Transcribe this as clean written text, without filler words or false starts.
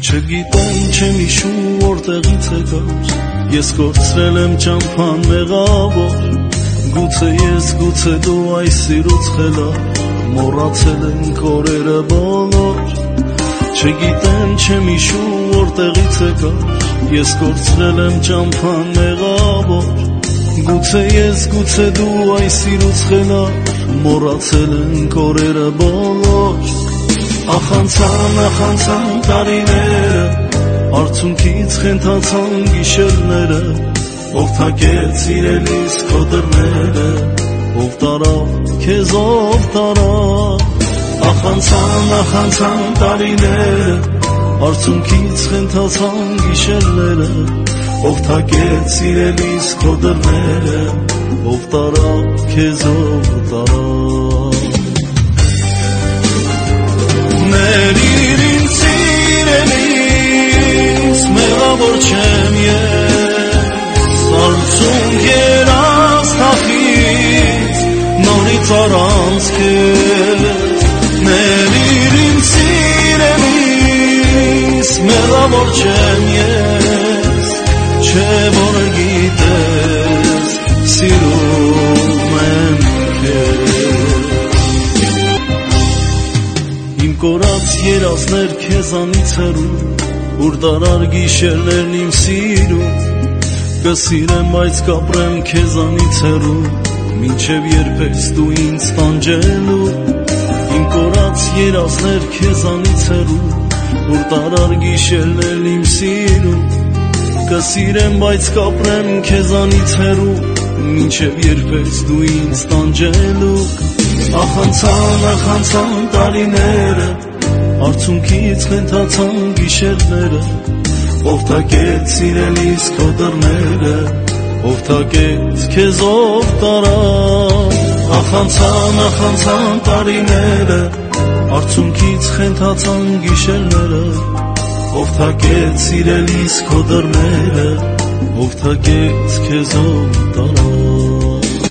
Չգիտեմ չեմ հիշում որտեղից եկար, ես կորցրել եմ ճամփան մեղավոր, գուցե ես, գուցե դու այս սիրուց խելար, մոռացել ենք օրերը բոլոր։ Չգիտեմ չեմ հիշում որտեղից եկար, ես կորցրել եմ ճամփան մեղավոր, գուցե ես, գուցե դու այս սիրուց խելար, մոռացել ենք օրերը բոլոր։ Ախանցան տարիները, արցունքից խենթացան գիշերները, ով թակեց սիրելիս քո դռները, ով տարավ քեզ ով տարավ։ Ախանցան տարիները, արցունքից խենթացան գիշերները, ով թակեց սիրելիս քո դռները, ով տարավ քեզ ով տարավ։ Ներիր ինձ սիրելիս, մեղավոր չեմ ես, արցունք երաս թախից, նորից առանց քեզ։ Ներիր ինձ սիրելիս, մեղավոր չեմ ես, չէ որ գիտես, սիրում եմ քեզ։ Կորած երազներ քեզանից հեռու, ուր դարար գիշերներն իմ սիրում, կսիրեմ բայց կապրեմ քեզանից հեռու, մինչև երբ ես դու ինձ տանջելու։ Իմ կորած երազներ քեզանից հեռու, ուր դարար գիշերներն իմ սիրում, կսիրեմ բայց կապրեմ քեզանից հեռու, մինչև երբ ես դու ինձ տանջելու։ Ախանցան տարիները, արցունքից խենթացան գիշերները, ով թակեց սիրելիս քո դռները, ով թակեց քեզ ով տարավ։ Ախանցան տարիները, արցունքից խենթացան գիշերները, ով թակեց սիրելիս քո դռները, ով թակեց քեզ ով տարավ։